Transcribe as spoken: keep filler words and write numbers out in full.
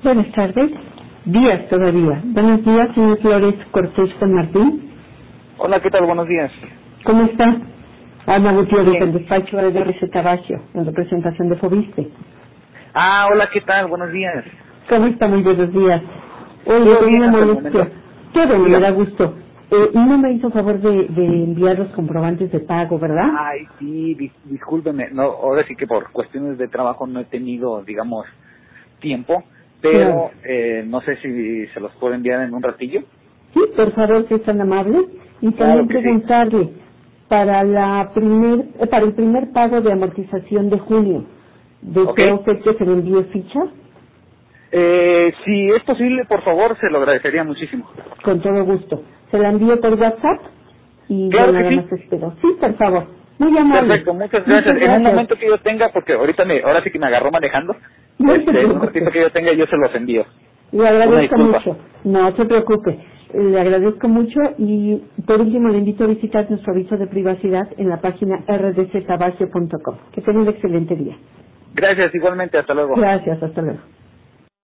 Buenas tardes. Días todavía. Buenos días, señor Flores Cortés San Martín. Hola, ¿qué tal? Buenos días. ¿Cómo está? Ana Gutiérrez, Bien. del despacho de R C Tabacio, en representación de Fobiste. Ah, hola, ¿qué tal? Buenos días. ¿Cómo está? Muy buenos días. Oye, Todo tengo bien una hasta el molestia. momento. Qué bueno, me Dígame. da gusto. Eh, y no me hizo favor de, de enviar los comprobantes de pago, ¿verdad? Ay, sí, dis- discúlpeme. No, ahora sí que por cuestiones de trabajo no he tenido, digamos, tiempo, Claro. pero eh, no sé si se los puedo enviar en un ratillo. Sí, por favor, si es tan amable. Y Claro también que sí. preguntarle, para la primer, eh, para el primer pago de amortización de junio, ¿Ok? ¿desea usted que se le envíe ficha? Eh, si es posible, por favor, se lo agradecería muchísimo. Con todo gusto. Se la envío por WhatsApp y yo Claro que nada sí. más espero. Sí, por favor. Muy amable. Perfecto, muchas gracias. Muchas En un gracias. momento que yo tenga, porque ahorita me, ahora sí que me agarró manejando, No se este, en un ratito preocupe. que yo tenga yo se los envío. Le Una agradezco disculpa. mucho. No se preocupe. Le agradezco mucho y por último le invito a visitar nuestro aviso de privacidad en la página r d c tabacio punto com. Que tenga un excelente día. Gracias, igualmente, hasta luego. Gracias. Hasta luego.